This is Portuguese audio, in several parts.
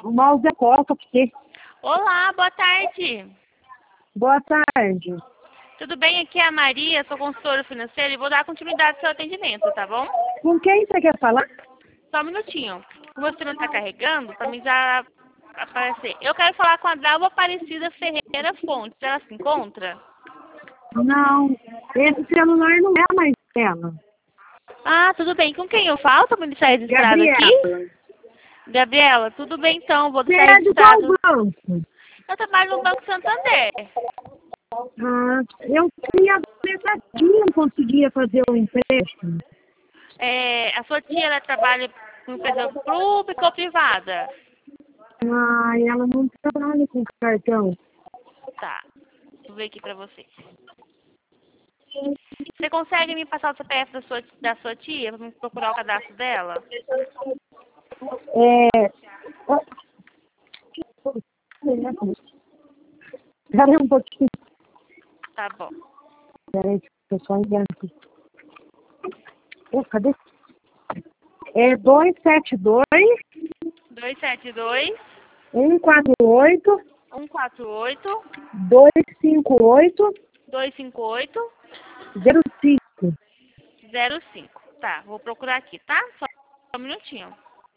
O mouse é coca, porque... Olá, boa tarde. Boa tarde. Tudo bem? Aqui é a Maria, sou consultora financeira e vou dar continuidade ao seu atendimento, tá bom? Com quem você quer falar? Só um minutinho. Como você não está carregando, para mim já aparecer. Eu quero falar com a Dalva Aparecida Ferreira Fontes. Ela se encontra? Não, esse celular não é mais dela. Ah, tudo bem. Com quem eu falo? Para me deixar registrado aqui? Gabriela. Gabriela, tudo bem então, vou Você deixar é de qual registrado. banco? Eu trabalho no Banco Santander. Ah, eu tinha metadinha, não conseguia fazer o empréstimo. A sua tia, ela trabalha com empresa pública ou privada? Ah, ela não trabalha com cartão. Tá, vou ver aqui pra você. Você consegue me passar o CPF da sua tia para me procurar o cadastro dela? Espera aí um pouquinho. Tá bom. Espera aí, que eu só enviando aqui. Cadê? É 272 272 148 148 258 258 05. 05. Tá, vou procurar aqui, tá? Só um minutinho.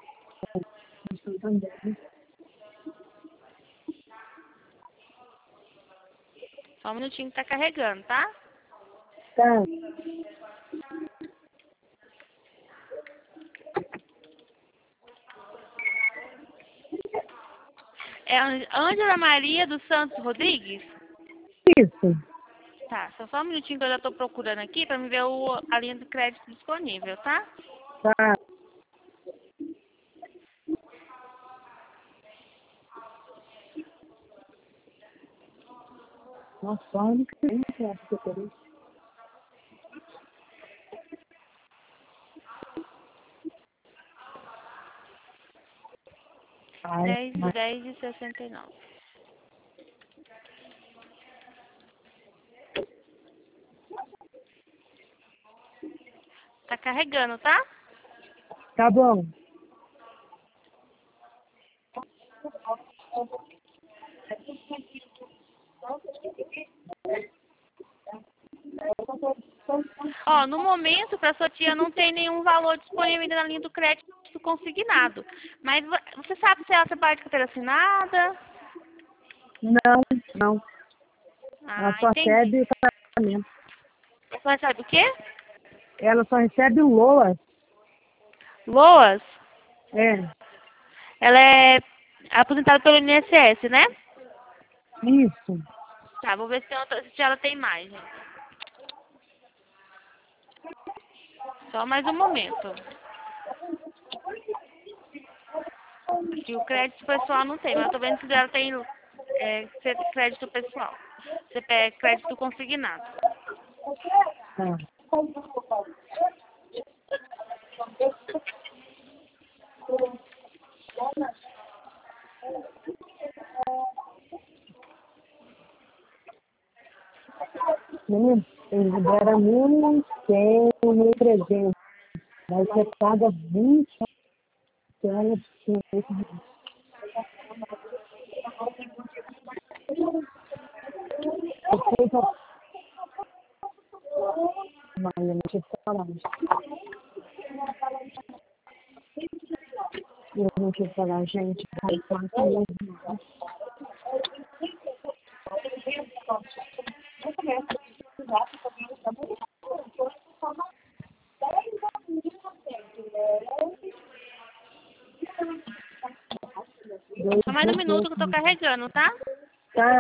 Só um minutinho que tá carregando, tá? Tá. É Ângela Maria dos Santos Rodrigues? Isso. Tá, só um minutinho que eu já tô procurando aqui pra me ver a linha de crédito disponível, tá? Tá. Nossa, a única que eu queria. Ai, 10/10/69. Tá carregando, tá? tá bom. Ó, no momento, para sua tia não tem nenhum valor disponível ainda na linha do crédito consignado. Mas você sabe se ela trabalha de carteira assinada? Não. Ela Ah, só entendi. recebe o pagamento. Você sabe o quê? Ela só recebe o LOA. Loas? É, Ela é aposentada pelo INSS, né? isso. Tá, vou ver se ela tem mais, gente. Só mais um momento. Aqui o crédito pessoal não tem, mas eu tô vendo se ela tem crédito pessoal. Crédito consignado. Tá. Menino, ele libera 1.100, 1.300. Mas você paga 20 anos. Mas eu não te falar. Eu não te falar, gente. Vai passar mesmo. Só mais um minuto que eu tô carregando, tá? Tá.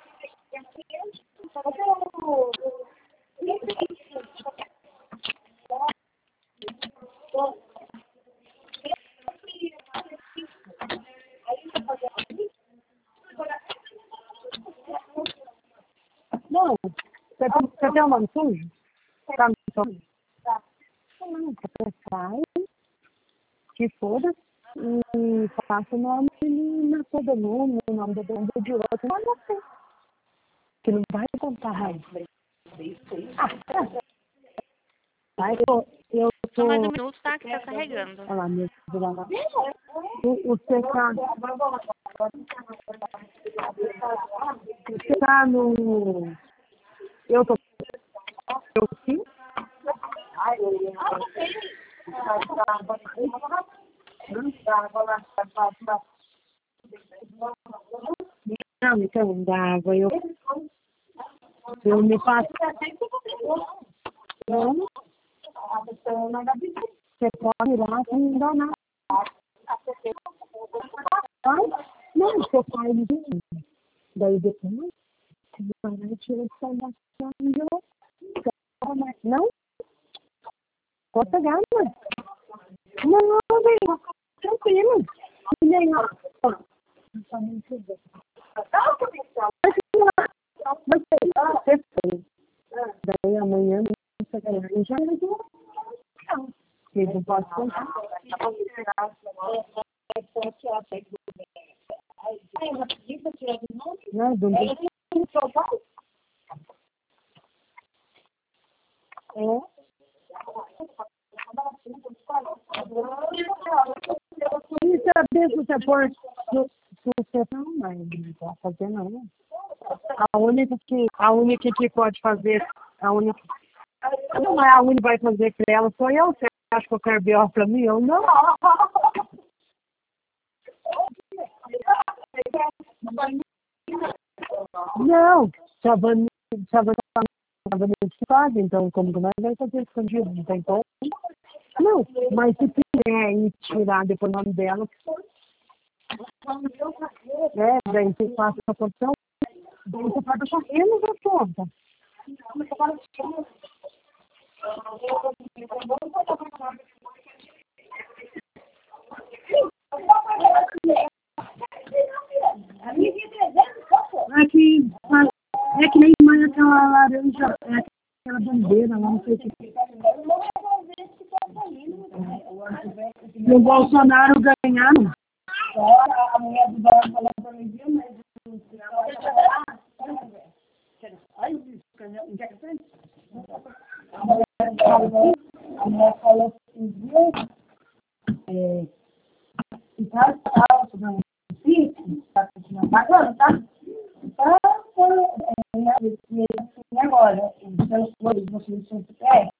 Não, você tem um nome sujo? Tá no nome? Não, você sai, que foda, e passa o nome na todo mundo, o nome do de outro. Mas não sei, que não vai contar raiva. Ah, tá. Aí eu Só mais um minuto, tá? Que tá carregando. Olha lá, meu o secado. Você tá no. Eu tô. Eu sim. Não, então dá água. Eu me passo. Não. Você pode ir lá sem me dar nada. Não, você faz isso. Daí depois, você vai lá e tira esse pedaço de novo. Não? Pode pegar, mãe. Não, velho. Tranquilo. E aí, ó. Você foi. Daí amanhã você vai lá e já não. Você não pode contar. Não, domingo. E saber se você for. Se você não, mas não pode fazer, não. A única que pode fazer. Não é a única que vai fazer pra ela, sou eu. Você acha que eu quero B.O. pra mim? Eu não. Não, Savani faz, então como que nós vai fazer escondido? Não tem como. Não, mas se quiser ir tirar depois o nome dela, daí você passa a condição, daí você pode correndo da conta. É que nem mais aquela laranja, aquela bandeira lá, não sei o que. E o Bolsonaro ganharam. A mulher do Dólar falou pra mim, viu, mas a mulher falou assim, viu, tá continuando pagando, tá? Então, agora, pelos flores, vocês são super.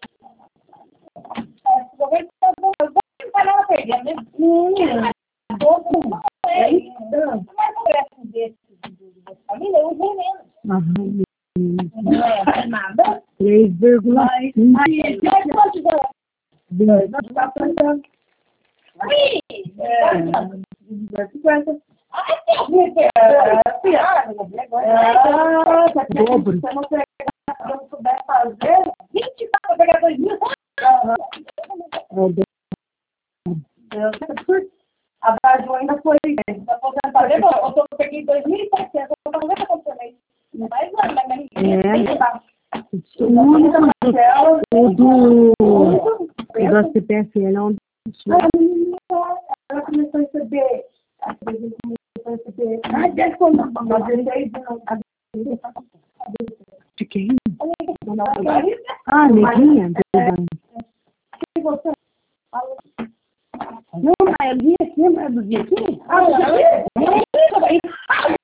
Eu vou tentar não perder, né? Todo mundo. Mas não parece desses da família, eu usei menos. Não é nada. 3,5. Mas quantos anos? 2. Nós estamos pensando. Aí! 50. Dobro. Se eu não puder fazer, 20 para pegar 2.000. A Brasil ainda foi aposentada. Eu peguei 2.700. Eu não vou fazer mais nada, mas o do CPFL é onde ela começou a receber. De quem? Neguinha? Não, mas eu vi aqui, mas eu vi aqui.